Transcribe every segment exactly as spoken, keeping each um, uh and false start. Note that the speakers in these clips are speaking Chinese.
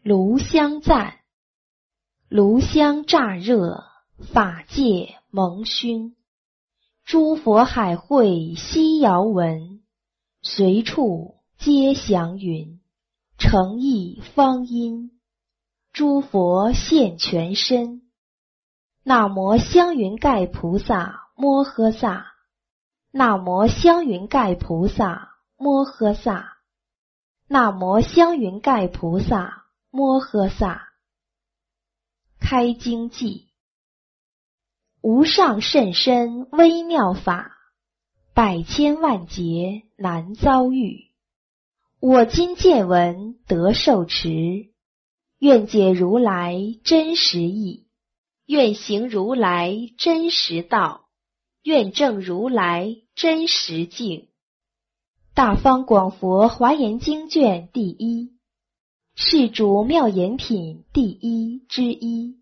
炉香赞。炉香乍热，法界蒙熏。诸佛海会悉遥闻，随处皆祥云。诚意方殷，诸佛现全身。那摩香云盖菩萨摩诃萨，那摩香云盖菩萨摩诃萨，那摩香云盖菩萨摩诃萨。开经偈：无上甚深微妙法，百千万劫难遭遇。我今见闻得受持，愿解如来真实义，愿行如来真实道，愿证如来真实境。大方广佛华严经卷第一，是主妙言品第一之一。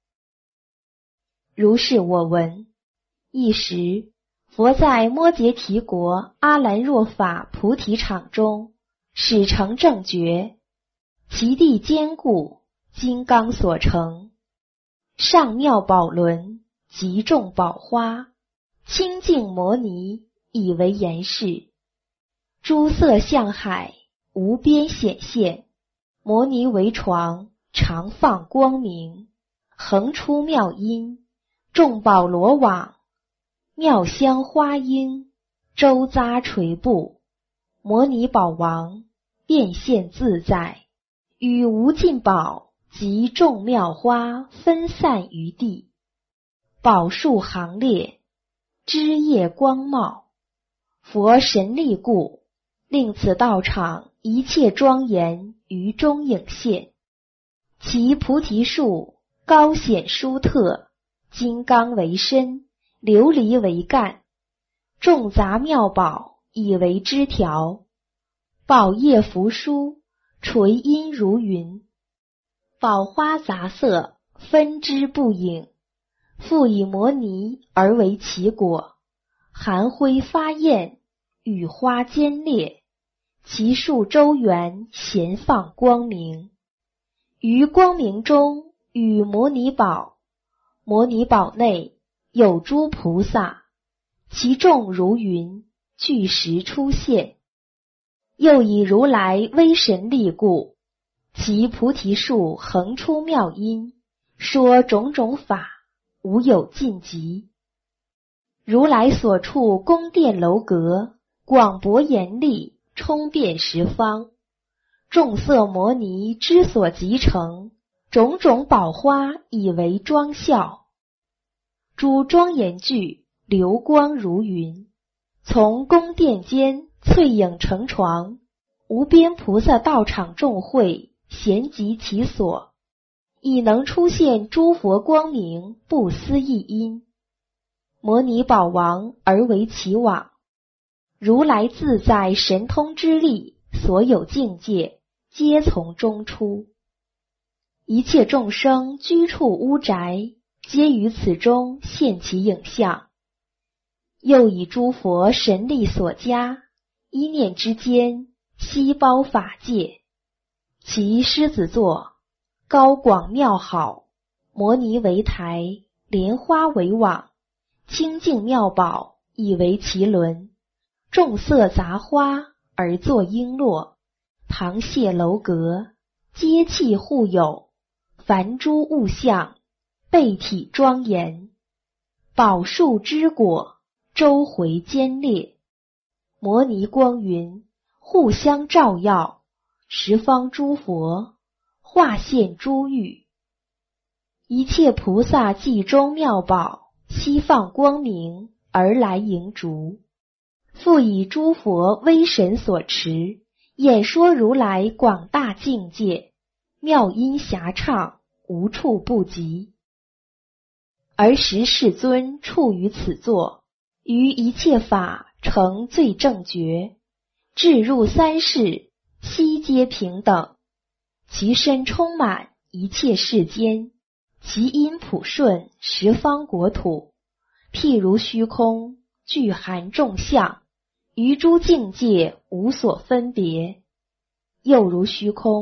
如是我闻，一时佛在摩羯提国阿兰若法菩提场中，始成正觉，其地坚固，金刚所成，上妙宝轮，极众宝花，清净摩尼，以为严饰。诸色像海，无边显现，摩尼为床，常放光明，横出妙音，众宝罗网，妙香花缨，周匝垂布。摩尼宝王变现自在，与无尽宝及众妙花分散于地。宝树行列，枝叶光茂，佛神力故，令此道场一切庄严于中影现。其菩提树高显殊特，金刚为身，琉璃为干，众杂妙宝以为枝条，宝叶扶疏，垂阴如云。宝花杂色，分枝不影，复以摩尼而为其果，含辉发焰，羽花尖裂，其树周圆，咸放光明。于光明中与摩尼宝，摩尼宝内有诸菩萨，其众如云，俱时出现。又以如来威神力故，其菩提树横出妙音，说种种法，无有尽极。如来所处宫殿楼阁，广博严丽，充遍十方。众色摩尼之所集成，种种宝花以为庄效。诸庄严具，流光如云。从宫殿间翠影成床，无边菩萨道场众会，咸集其所，已能出现诸佛光明，不思议音。摩尼宝王而为其网，如来自在神通之力，所有境界皆从中出。一切众生居处屋宅，皆于此中现其影像。又以诸佛神力所加，一念之间，悉包法界。其狮子座，高广妙好，摩尼为台，莲花为网，清净妙宝以为其轮，众色杂花而作璎珞，堂榭楼阁，皆器互有，凡诸物象，备体庄严。宝树之果，周回坚列，摩尼光云，互相照耀，十方诸佛，化现诸欲。一切菩萨髻中妙宝，悉放光明，而来迎逐。复以诸佛威神所持，演说如来广大境界，妙音遐畅，无处不及。而时世尊处于此座，于一切法成最正觉，至入三世，悉皆平等。其身充满一切世间，其音普顺十方国土。譬如虚空，具含众相，于诸境界无所分别。又如虚空，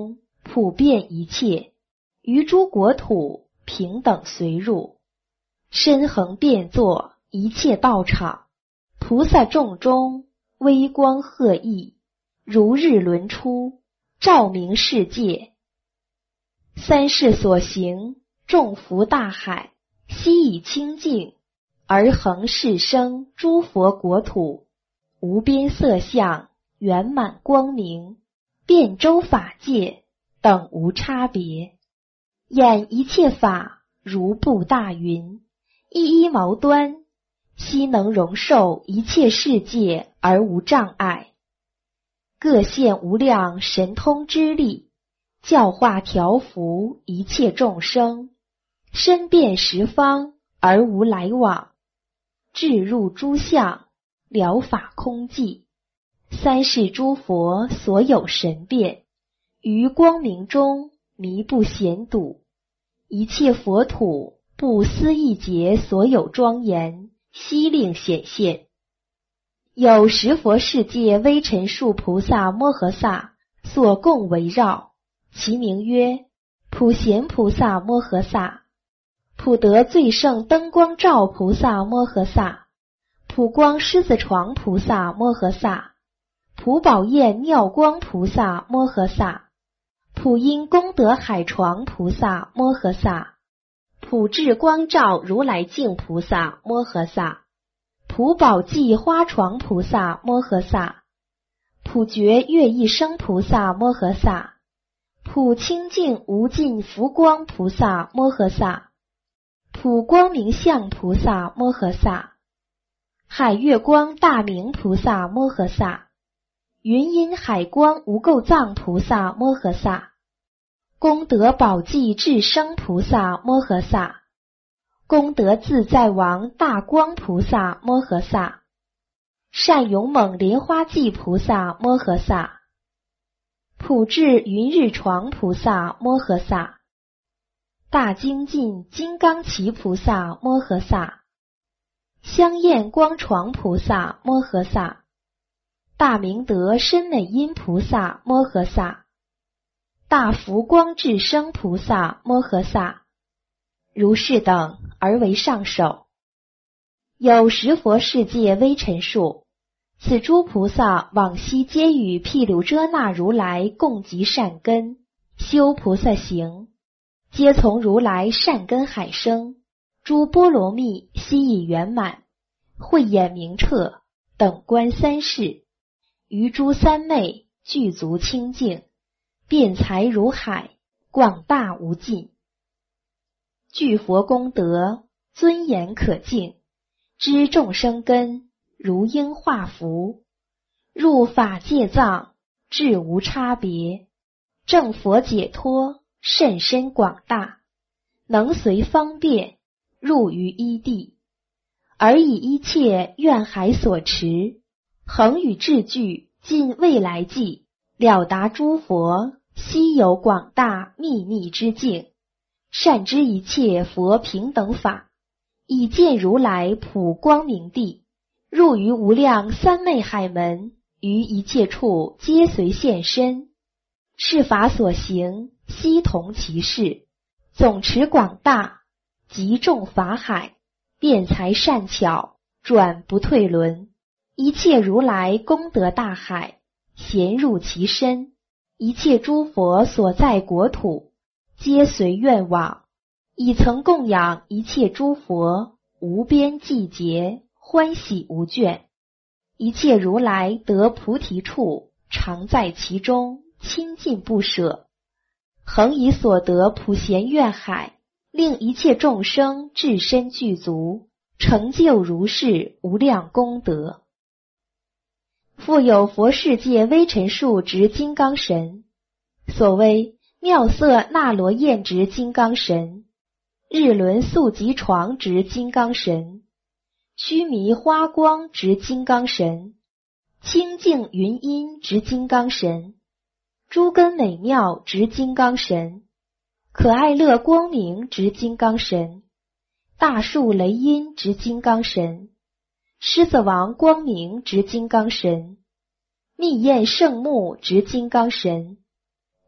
普遍一切，于诸国土平等随入，身横遍作一切道场，菩萨众中微光赫熠，如日轮出，照明世界。三世所行，众福大海，悉以清净，而恒世生诸佛国土，无边色相，圆满光明，遍周法界，等无差别。演一切法，如布大云，一一毛端，悉能容受一切世界而无障碍。各现无量神通之力，教化调伏一切众生，身遍十方而无来往，智入诸相，了法空寂。三世诸佛所有神变，于光明中弥不显睹，一切佛土不思议劫所有庄严，悉令显现。有十佛世界微尘数菩萨摩诃萨所共围绕，其名曰普贤菩萨摩诃萨、普德最胜灯光照菩萨摩诃萨、普光狮子床菩萨摩诃萨、普宝焰妙光菩萨摩诃萨、普音功德海床菩萨摩诃萨、普智光照如来净菩萨摩诃萨、普宝髻花床菩萨摩诃萨、普觉月一生菩萨摩诃萨、普清净无尽福光菩萨摩诃萨、普光明相菩萨摩诃萨、海月光大明菩萨摩诃萨、云音海光无垢藏菩萨摩诃萨、功德宝髻智生菩萨摩诃萨、功德自在王大光菩萨摩诃萨、善勇猛莲花髻菩萨摩诃萨、普智云日床菩萨摩诃萨、大精进金刚旗菩萨摩诃萨、香焰光床菩萨摩诃萨、大明德深美音菩萨摩诃萨、大福光智生菩萨摩诃萨，如是等而为上首。有十佛世界微尘数，此诸菩萨往昔皆与毗卢遮那如来共集善根，修菩萨行，皆从如来善根海生，诸波罗蜜悉以圆满，慧眼明彻，等观三世，于诸三昧具足清净，辩才如海，广大无尽。具佛功德，尊严可敬，知众生根，如应化福，入法界藏，智无差别，正佛解脱，甚深广大，能随方便，入于一地，而以一切愿海所持，恒与智具，尽未来际，了达诸佛悉有广大秘密之境，善知一切佛平等法，以见如来普光明地，入于无量三昧海门，于一切处皆随现身，是法所行，悉同其事，总持广大，极众法海，辩才善巧，转不退轮，一切如来功德大海，咸入其身，一切诸佛所在国土，皆随愿往，已曾供养一切诸佛，无边际劫，欢喜无倦。一切如来得菩提处，常在其中，亲近不舍，恒以所得普贤愿海，令一切众生至身具足，成就如是无量功德。复有佛世界微尘数执金刚神，所谓妙色那罗焰执金刚神，日轮宿集床执金刚神，须弥花光执金刚神，清净云音执金刚神，诸根美妙执金刚神，可爱乐光明执金刚神，大树雷音执金刚神，狮子王光明执金刚神，密焰圣目执金刚神，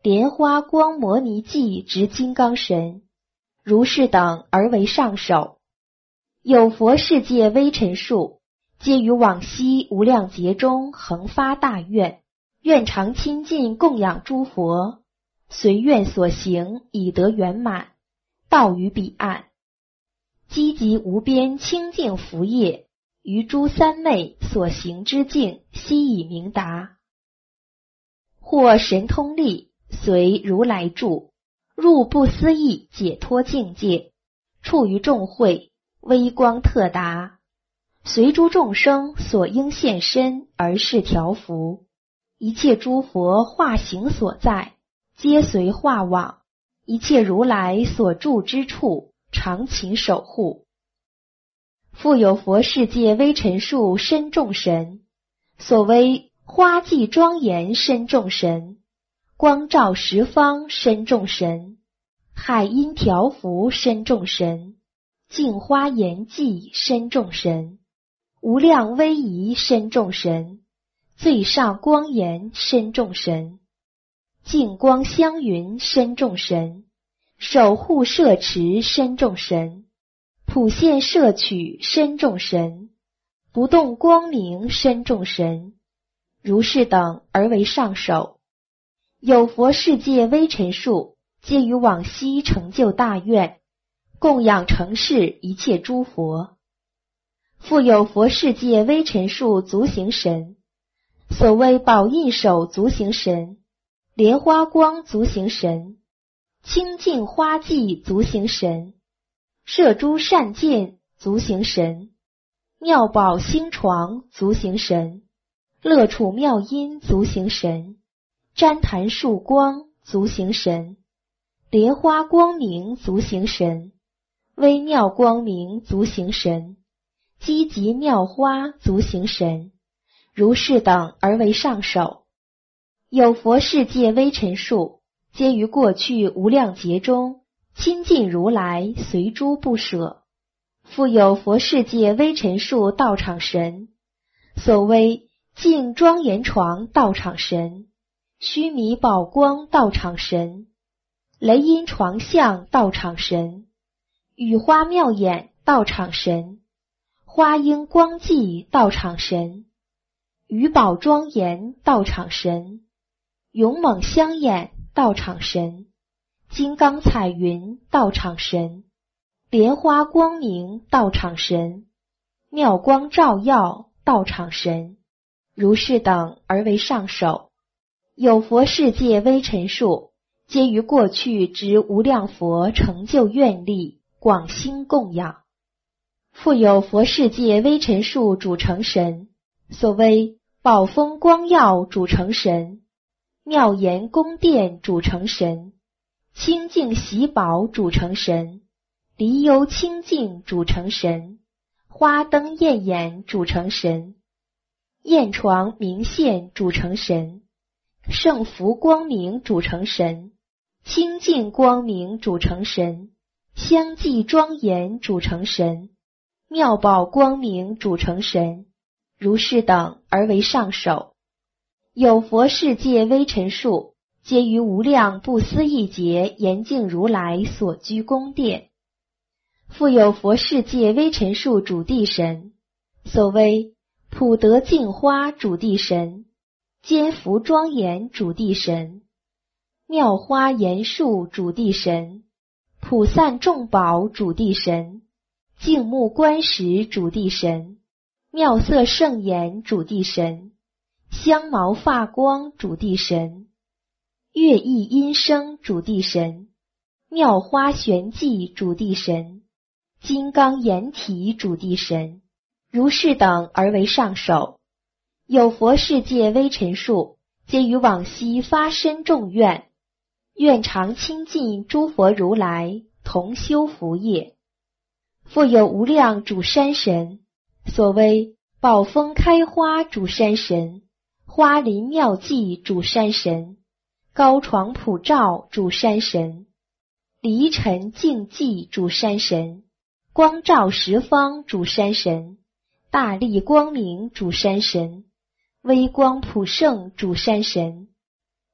莲花光摩尼髻执金刚神，如是等而为上首。有佛世界微尘数，皆于往昔无量劫中恒发大愿，愿常亲近供养诸佛，随愿所行以得圆满，到于彼岸。积集无边清净福业，于诸三昧所行之境悉以明达。或神通力随如来住，入不思议解脱境界，处于众会，微光特达，随诸众生所应现身而示调伏，一切诸佛化形所在，皆随化往，一切如来所住之处，常勤守护。复有佛世界微尘数身众神，所谓花髻庄严身众神，光照十方身众神，海音调伏身众神，净花严寂身众神，无量威仪身众神，最上光严身众神，净光香云身众神，守护摄持身众神，普现摄取身众神，不动光明身众神，如是等而为上首。有佛世界微尘数，皆于往昔成就大愿，供养承事一切诸佛。复有佛世界微尘数足行神，所谓宝印手足行神，莲花光足行神，清净花髻足行神，摄诸善见足行神，妙宝星床足行神，乐处妙音足行神，旃檀树光足行神，莲花光明足行神，微妙光明足行神，积集妙花足行神，如是等而为上首。有佛世界微尘数，皆于过去无量劫中亲近如来，随诸不舍。复有佛世界微尘数道场神，所谓净庄严床道场神，须弥宝光道场神，雷音床相道场神，雨花妙眼道场神，花英光髻道场神，余宝庄严道场神，勇猛香眼道场神，金刚彩云道场神，莲花光明道场神，妙光照耀道场神，如是等而为上首。有佛世界微尘数，皆于过去执无量佛成就愿力，广兴供养。复有佛世界微尘数主成神，所谓宝峰光耀主成神，妙严宫殿主成神，清净喜宝主成神，离忧清净主成神，花灯焰眼主成神，焰床明现主成神，圣福光明主成神，清净光明主成神，香寂庄严主成神，妙宝光明主成神，如是等而为上首。有佛世界微尘数，皆于无量不思议劫严净如来所居宫殿。复有佛世界微尘数主地神，所谓普德净花主地神，坚福庄严主地神，妙花严树主地神，普散众宝主地神，净目观时主地神，妙色圣颜主地神，香毛发光主地神，乐意音声主地神，妙花玄寂主地神，金刚眼体主地神，如是等而为上首。有佛世界微尘数，皆于往昔发身众愿，愿常亲近诸佛如来，同修福业。复有无量主山神，所谓宝峰开花主山神，花林妙寂主山神，高床普照主山神，离尘净寂主山神，光照十方主山神，大力光明主山神，微光普胜主山神，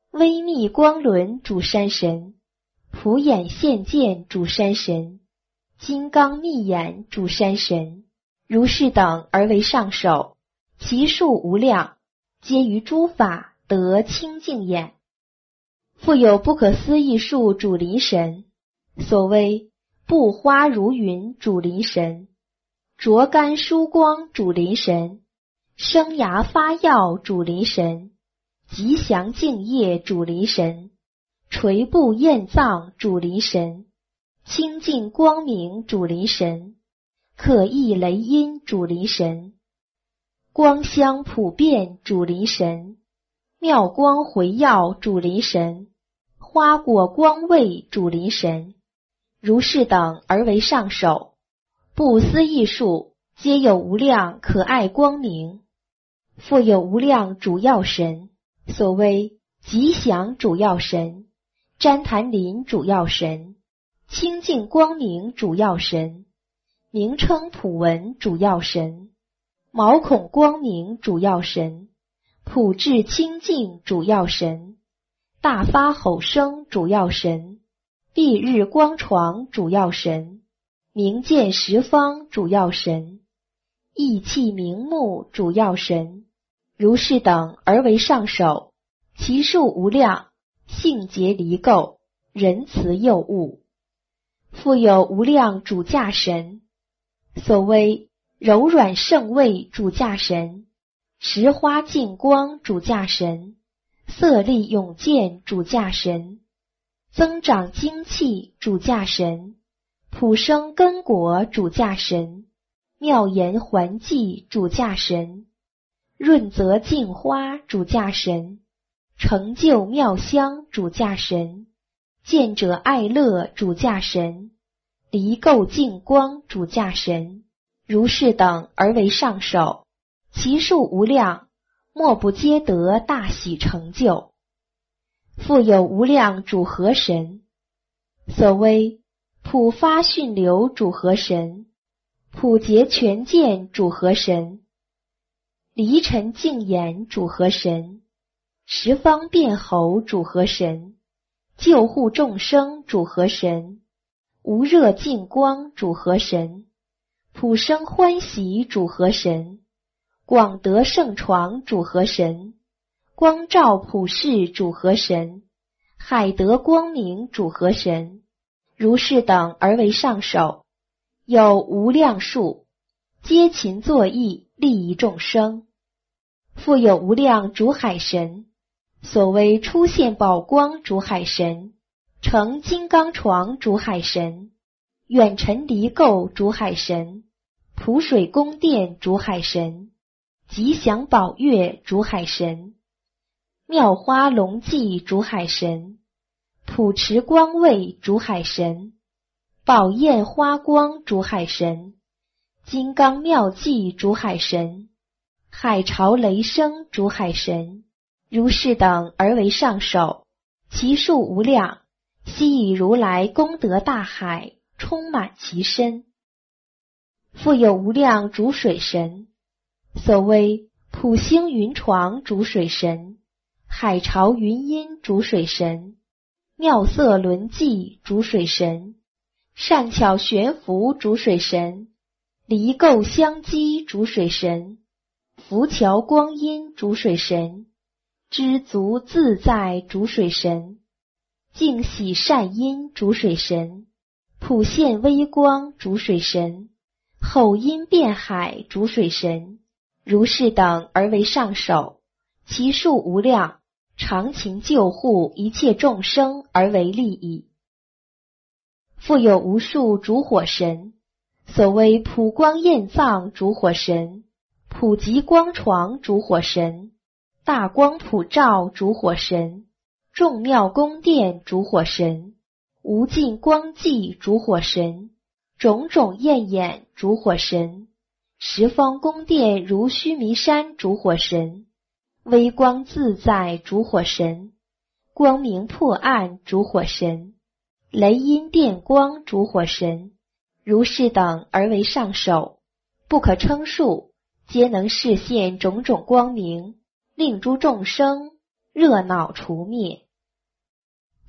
微密光轮主山神，普眼现见主山神，金刚密眼主山神，如是等而为上首，其数无量，皆于诸法得清净眼。复有不可思议数主临神，所谓布花如云主临神，灼甘疏光主临神，生涯发耀主临神，吉祥净业主临神，垂布焰藏主临神，清净光明主临神，可忆雷音主临神，光香普遍主临神，妙光回耀主临神，花果光味主临神，如是等而为上首，不思议数，皆有无量可爱光明。复有无量主要神，所谓吉祥主要神，旃檀林主要神，清净光明主要神，名称普文主要神，毛孔光明主要神，普智清净主要神，大发吼声主要神，蔽日光床主要神，明见十方主要神，意气明目主要神，如是等而为上首，其数无量，性结离垢，仁慈佑物。复有无量主驾神，所谓柔软圣味主驾神，石花净光主驾神，色力永健主驾神，增长精气主驾神，普生根果主驾神，妙言还济主驾神，润泽净花主驾神，成就妙香主驾神，见者爱乐主驾神，离垢净光主驾神，如是等而为上首，其数无量，莫不皆得大喜成就。复有无量主和神，所谓普发训流主和神，普结全见主和神，离尘净眼主和神，十方辩侯主和神，救护众生主和神，无热净光主和神，普生欢喜主和神，广德圣床主和神，光照普世主和神，海德光明主和神，如是等而为上首，有无量数，皆勤作义，利益众生。复有无量主海神，所谓出现宝光主海神，成金刚床主海神，远尘离垢主海神，普水宫殿主海神，吉祥宝月主海神，妙花龙髻主海神，普持光位主海神，宝焰花光主海神，金刚妙计主海神，海潮雷声主海神，如是等而为上首，其数无量，悉以如来功德大海充满其身。复有无量主水神，所谓普星云床主水神，海潮云音主水神，妙色轮髻主水神，善巧悬浮主水神，离垢相积主水神，浮桥光阴主水神，知足自在主水神，净喜善因主水神，普现微光主水神，后因变海主水神，如是等而为上首，其数无量，常勤救护一切众生而为利益。复有无数主火神，所谓普光焰藏主火神，普极光床主火神，大光普照主火神，众妙宫殿主火神，无尽光寂主火神，种种焰眼主火神，十方宫殿如须弥山主火神，微光自在主火神，光明破暗主火神，雷音电光主火神，如是等而为上首，不可称数，皆能示现种种光明，令诸众生热恼除灭。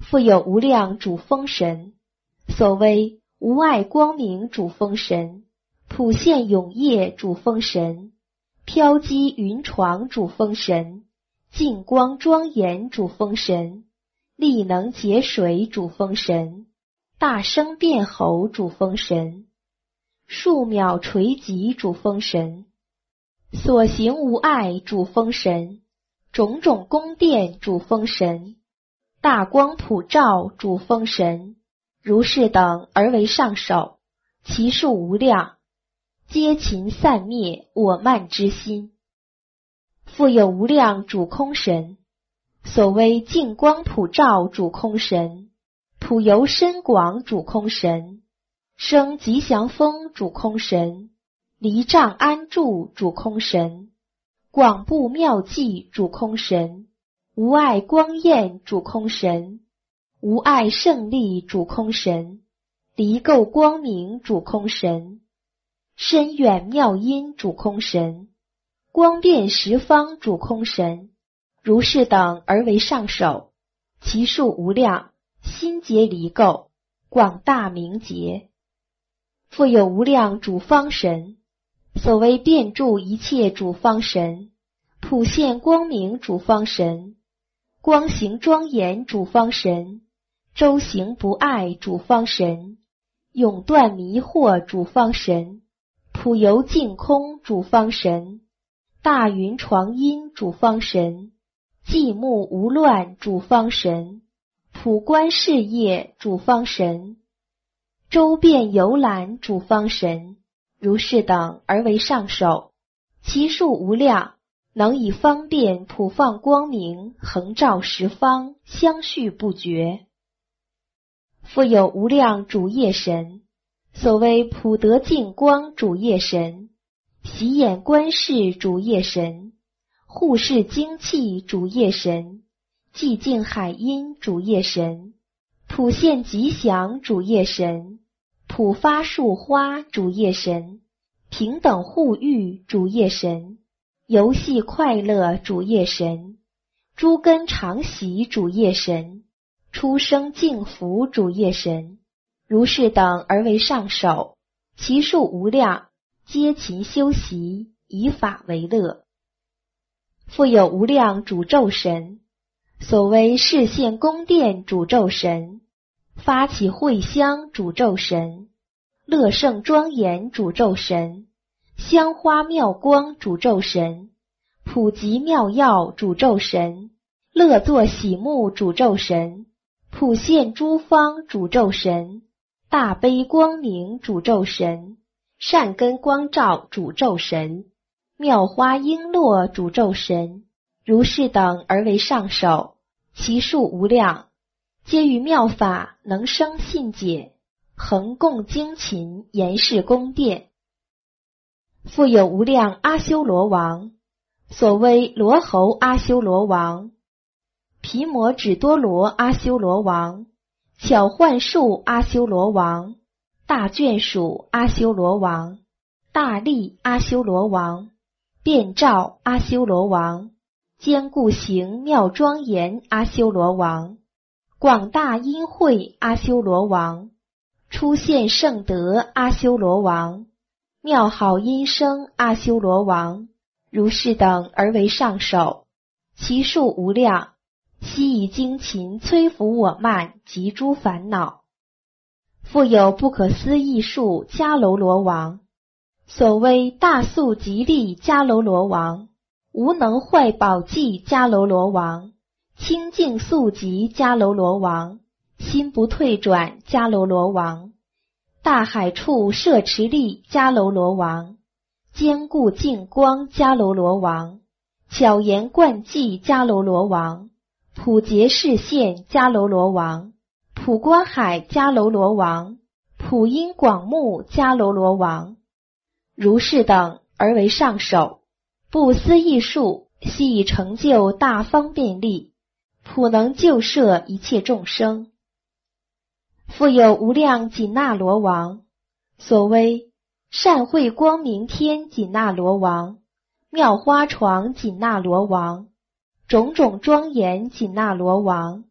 复有无量主风神，所谓无碍光明主风神，普现永业主风神，飘积云床主风神，净光庄严主风神，力能解水主风神，大声辩喉主风神，数秒垂棘主风神，所行无碍主风神，种种宫殿主风神，大光普照主风神，如是等而为上首，其数无量，皆勤散灭我慢之心。复有无量主空神，所谓净光普照主空神，普游深广主空神，生吉祥风主空神，离障安住主空神，广布妙计主空神，无碍光焰主空神，无碍胜利主空神，离垢光明主空神，深远妙音主空神，光遍十方主空神，如是等而为上首，其数无量，心结离垢，广大明洁。复有无量主方神，所谓遍住一切主方神，普现光明主方神，光行庄严主方神，周行不碍主方神，永断迷惑主方神，普游净空主方神，大云床音主方神，寂目无乱主方神，普观事业主方神，周遍游览主方神，如是等而为上首，其数无量，能以方便普放光明，横照十方，相续不绝。复有无量主业神，所谓普德净光主业神，喜眼观世主业神，护世精气主业神，寂静海音主业神，普现吉祥主业神，普发树花主业神，平等护育主业神，游戏快乐主业神，诸根常喜主业神，出生净福主业神，如是等而为上首，其数无量，皆勤修习，以法为乐。复有无量主咒神，所谓示现宫殿主咒神，发起会香主咒神，乐胜庄严主咒神，香花妙光主咒神，普及妙药主咒神，乐作喜目主咒神，普现诸方主咒神，大悲光明主咒神，善根光照主咒神，妙花璎珞主咒神，如是等而为上首，其数无量，皆于妙法能生信解，恒供精勤，严饰宫殿。复有无量阿修罗王，所谓罗侯阿修罗王，毗摩只多罗阿修罗王，巧幻术阿修罗王，大眷属阿修罗王，大力阿修罗王，遍照阿修罗王，坚固行妙庄严阿修罗王，广大音慧阿修罗王，出现圣德阿修罗王，妙好音声阿修罗王，如是等而为上首，其数无量，悉以精勤摧伏我慢及诸烦恼。复有不可思议数迦楼罗王，所谓大速吉利迦楼罗王，无能坏宝济迦楼罗王，清净速疾迦楼罗王，心不退转迦楼罗王，大海处摄持力迦楼罗王，坚固净光迦楼罗王，巧言灌记迦楼罗王，普结示现迦楼罗王，普观海迦楼罗王，普音广目迦楼罗王，如是等而为上首，不思议数，悉以成就大方便力，普能救摄一切众生。复有无量紧那罗王，所谓善慧光明天紧那罗王，妙花床紧那罗王，种种庄严紧那罗王，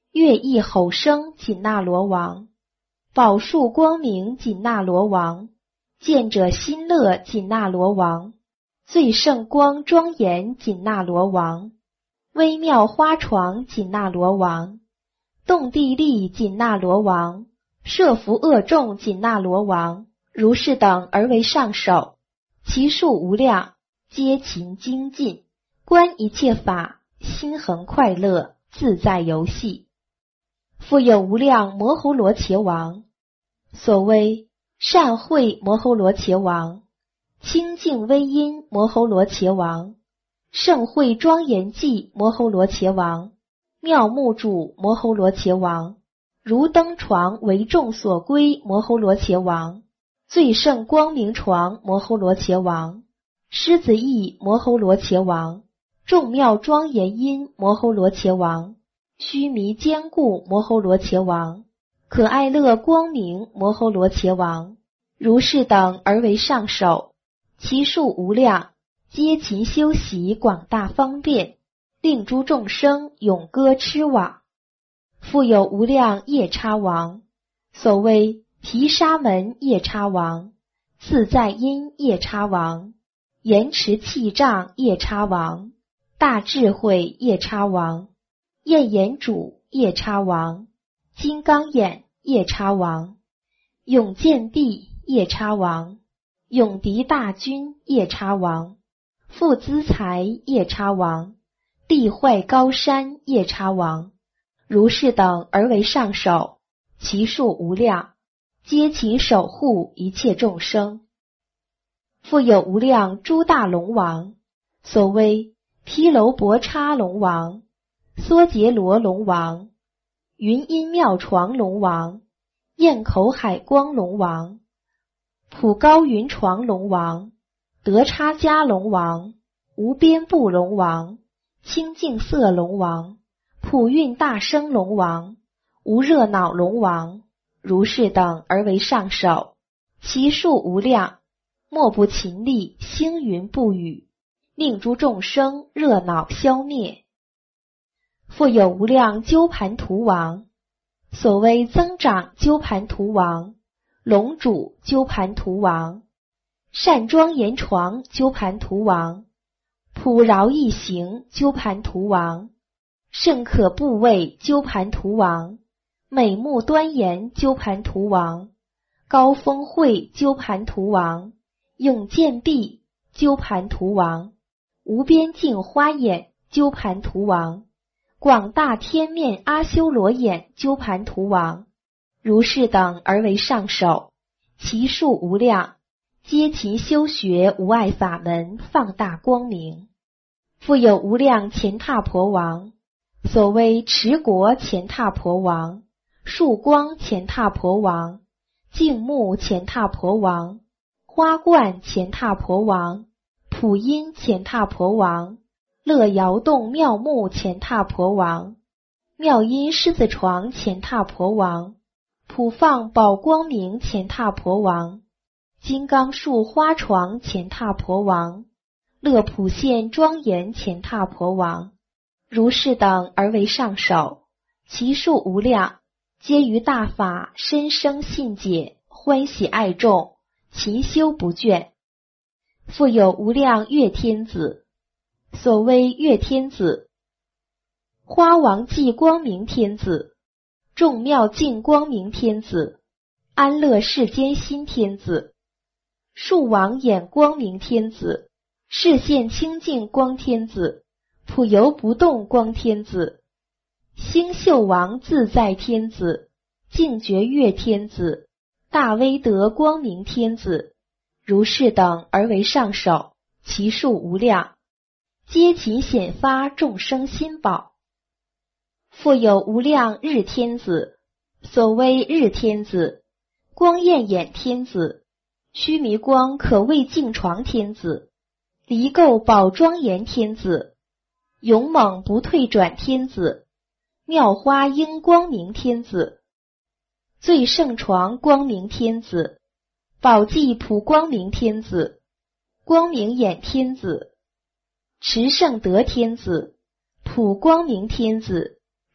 乐毅吼声紧那罗王，宝树光明紧那罗王，见者心乐紧那罗王，最胜光庄严紧那罗王，微妙花床紧那罗王，动地利紧那罗王，摄伏恶众紧那罗王，如是等而为上首，其数无量，皆勤精进，观一切法，心恒快乐，自在游戏。复有无量摩吼罗伽王，所谓善慧摩吼罗伽王，清净威音摩吼罗伽王，盛慧庄严寂摩吼罗伽王，妙目主摩吼罗伽王，如灯床为众所归摩吼罗伽王，最胜光明床摩吼罗伽王，狮子翼摩吼罗伽王，众妙庄严音摩吼罗伽王，须弥坚固摩吼罗伽王，可爱乐光明摩吼罗伽王，如是等而为上首，其数无量，皆勤修习广大方便，令诸众生永歌痴往。复有无量夜叉王，所谓毗沙门夜叉王，自在音夜叉王，言持气障夜叉王，大智慧夜叉王，焰眼主夜叉王，金刚眼夜叉王，永见臂夜叉王，永敌大军夜叉王，富资财夜叉王，地坏高山夜叉王，如是等而为上首，其数无量，皆勤守护一切众生。复有无量诸大龙王，所谓毗楼婆叉龙王，梭羯罗龙王，云音妙床龙王，焰口海光龙王，普高云床龙王，德叉迦龙王，无边布龙王，清净色龙王，普运大声龙王，无热恼龙王，如是等而为上首，其数无量，莫不勤力星云不语，令诸众生热恼消灭。复有无量鸠盘荼王，所谓增长鸠盘荼王，龙主鸠盘荼王，善庄严床鸠盘荼王，普饶一行鸠盘荼王，甚可怖畏鸠盘荼王，美目端严鸠盘荼王，高峰慧鸠盘荼王，永见臂鸠盘荼王，无边净花眼鸠盘荼王，广大天面阿修罗眼鸠盘荼王，如是等而为上首，其数无量，皆勤修学无碍法门，放大光明。复有无量乾闼婆王，所谓持国乾闼婆王，树光乾闼婆王，净木乾闼婆王，花冠乾闼婆王，普音乾闼婆王，乐摇动妙木乾闼婆王，妙音狮子床乾闼婆王，普放宝光明乾闼婆王，金刚树花床乾闼婆王，乐普现庄严乾闼婆王，如是等而为上首，其数无量，皆于大法深生信解，欢喜爱众，勤修不倦。复有无量乐天子，所谓乐天子，花王髻光明天子，众妙净光明天子，安乐世间心天子，树王眼光明天子，视现清净光天子，普游不动光天子，星宿王自在天子，净觉乐天子，大威德光明天子，如是等而为上首，其数无量，皆勤显发众生心宝。复有无量日天子，所谓日天子，光焰眼天子，须弥光可畏净床天子，离垢宝庄严天子，勇猛不退转天子，妙花应光明天子，最胜床光明天子，宝髻普光明天子，光明眼天子，持圣德天子，普光明天子，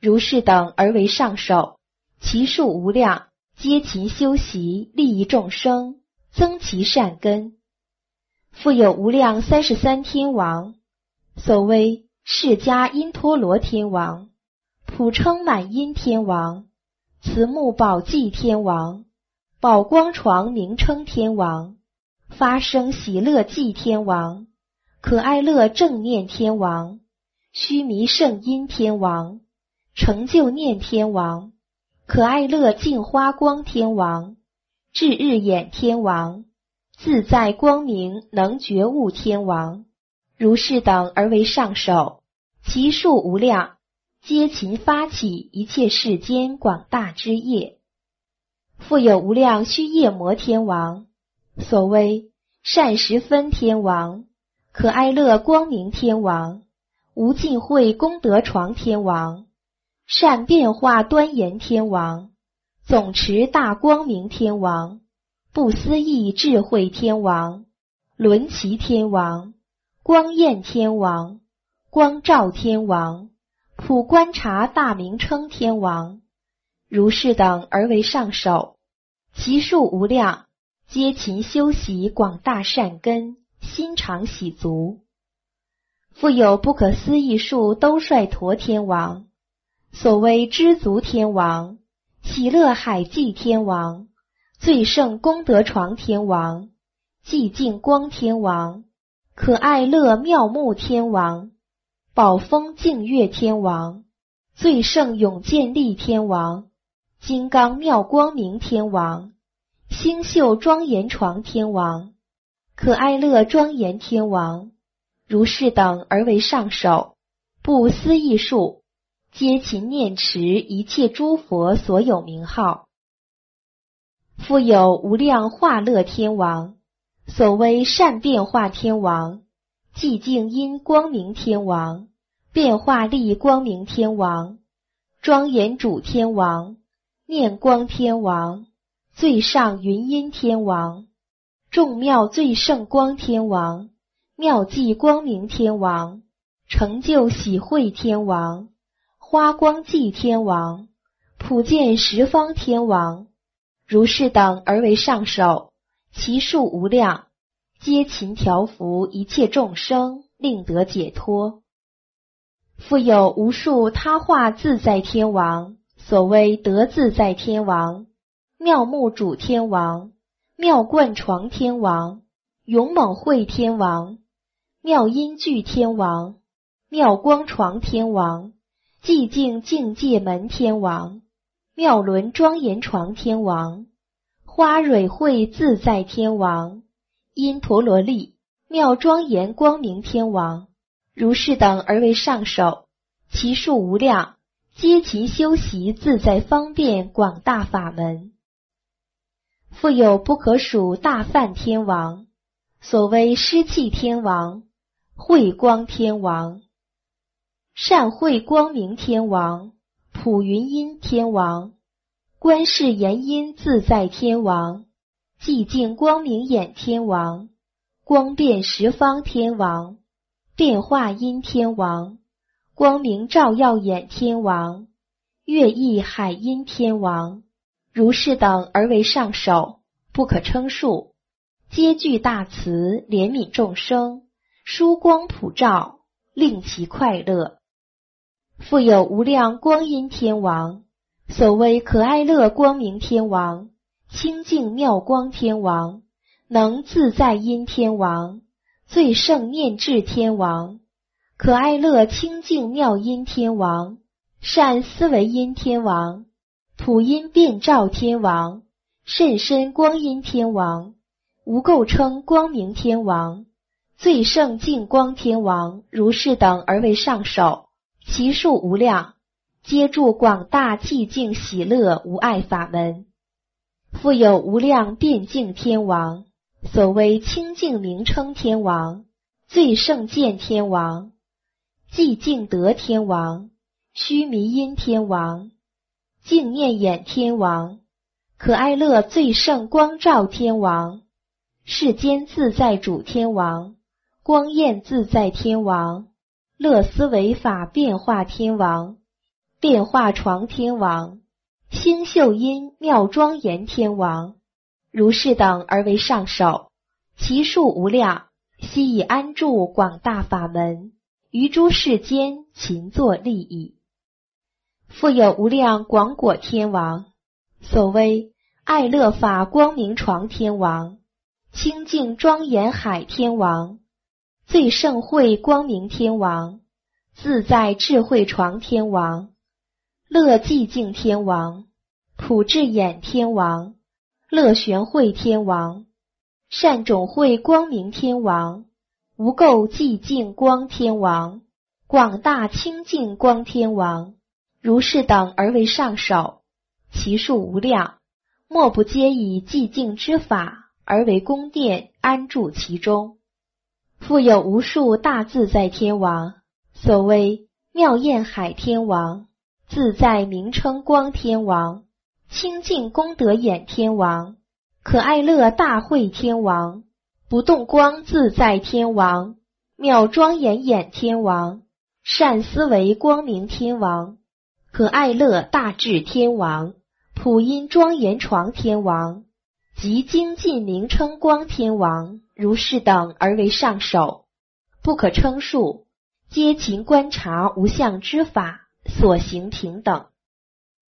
如是等而为上首，其数无量，皆勤修习，利益众生，增其善根。复有无量三十三天王，所谓释迦因陀罗天王、普称满因天王、慈目宝济天王、宝光床名称天王、发生喜乐济天王、可爱乐正念天王、须弥圣音天王、成就念天王、可爱乐净花光天王、智日眼天王、自在光明能觉悟天王，如是等而为上首，其数无量，皆勤发起一切世间广大之业。复有无量须夜摩天王，所谓善十分天王、可爱乐光明天王、无尽慧功德床天王、善变化端严天王、总持大光明天王、不思议智慧天王、轮齐天王、光焰天王、光照天王、普观察大名称天王，如是等而为上首，其数无量，皆勤修习广大善根，心常喜足。复有不可思议数兜率陀天王，所谓知足天王、喜乐海济天王、最胜功德床天王、寂静光天王、可爱乐妙目天王、宝风净月天王、最胜永见力天王、金刚妙光明天王、星宿庄严床天王、可爱乐庄严天王，如是等而为上首，不思议数，皆勤念持一切诸佛所有名号。复有无量化乐天王，所谓善变化天王、寂静音光明天王、变化力光明天王、庄严主天王、念光天王、最上云音天王、众妙最胜光天王、妙寂光明天王、成就喜慧天王、花光寂天王、普见十方天王，如是等而为上首，其数无量，皆勤调伏一切众生，令得解脱。复有无数他化自在天王，所谓得自在天王、妙目主天王、妙冠床天王、勇猛慧天王、妙音具天王、妙光床天王、寂静境界门天王、妙轮庄严床天王、花蕊慧自在天王、因陀罗利妙庄严光明天王，如是等而为上首，其数无量，皆勤修习自在方便广大法门。复有不可数大梵天王，所谓施气天王、慧光天王、善慧光明天王、普云音天王、观世言音自在天王、寂静光明眼天王、光变十方天王、变化音天王、光明照耀眼天王、乐意海音天王，如是等而为上首，不可称数，皆具大慈，怜悯众生，殊光普照，令其快乐。复有无量光音天王，所谓可爱乐光明天王、清净妙光天王、能自在音天王、最胜念智天王、可爱乐清净妙音天王、善思维音天王、普音变照天王、甚深光音天王、无垢称光明天王、最胜净光天王，如是等而为上首，其数无量，皆住广大寂静喜乐无碍法门。复有无量辩净天王，所谓清净名称天王、最胜见天王、寂静德天王、须弥音天王、净念眼天王、可爱乐最胜光照天王、世间自在主天王、光焰自在天王、乐思维法变化天王、 变化床天王、星宿阴妙庄严天王，如是等而为上首，其数无量，悉以安住广大法门，于诸世间勤作利益。复有无量广果天王，所谓爱乐法光明床天王、清净庄严海天王、最胜慧光明天王、自在智慧床天王、乐寂静天王、普智眼天王、乐玄慧天王、善种慧光明天王、无垢寂静光天王、广大清净光天王，如是等而为上首，其数无量，莫不皆以寂静之法而为宫殿安住其中。复有无数大自在天王，所谓妙焰海天王、自在名称光天王、清净功德眼天王、可爱乐大慧天王、不动光自在天王、妙庄严眼天王、善思维光明天王、可爱乐大智天王、普音庄严床天王及精进名称光天王，如是等而为上首，不可称数，皆勤观察无相之法，所行平等。